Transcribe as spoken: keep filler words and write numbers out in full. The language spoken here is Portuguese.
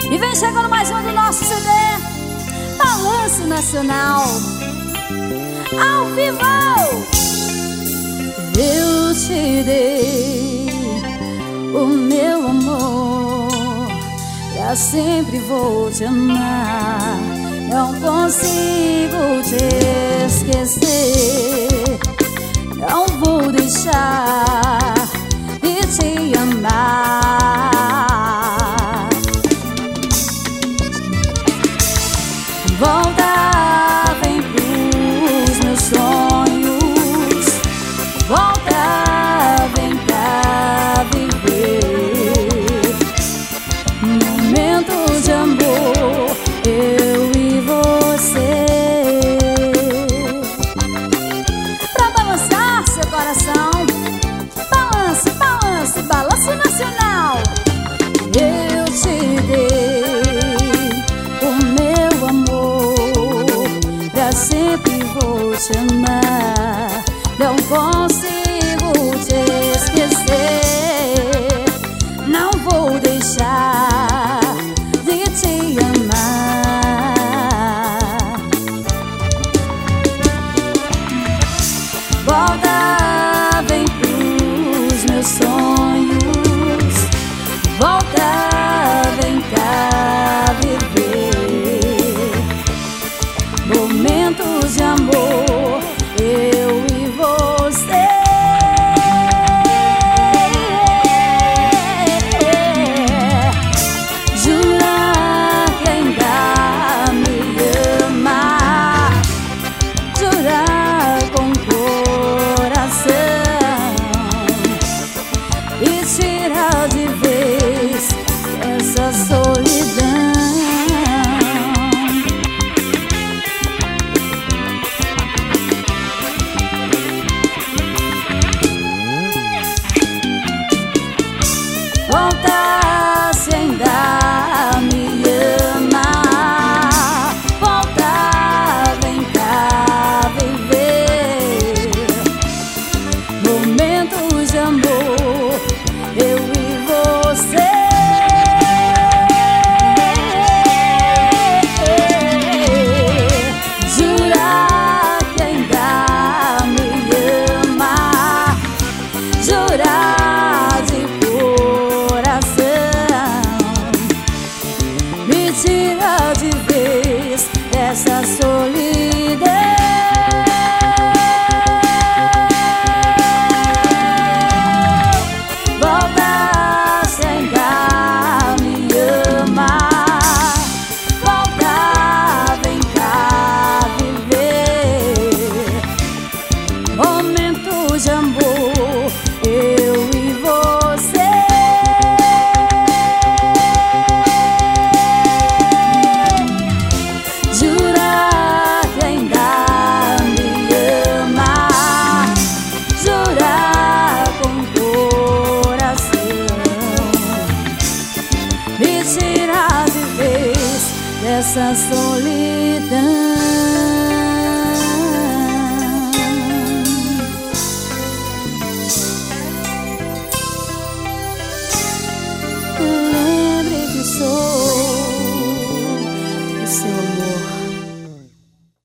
E vem chegando mais um do nosso C D, Balanço Nacional, ao vivo. Eu te dei o meu amor, pra sempre vou te amar. Não consigo te esquecer, não vou deixar de te amar. Volta, vem pros meus sonhos. Volta, vem cá viver momentos de amor, eu e você. Pra balançar seu coração, balance, balance, balanço nacional. Eu te dei o meu amor, pra sempre vou te amar. Não consigo te esquecer, não vou deixar de te amar. Volta, vem pros meus sonhos. Volta, vem cá viver momentos de amor, eu e você. Jura que ainda me ama, jura com o coração, e tira de vez essa solidão. Volta se ainda me ama. Volta, vem cá viver momentos de amor, eu e você. Jura que ainda me ama, jura de me tira de vez dessa solidão. Volta se ainda me ama. Volta, vem cá viver momentos de amor, eu e você. Me tira de vez dessa solidão.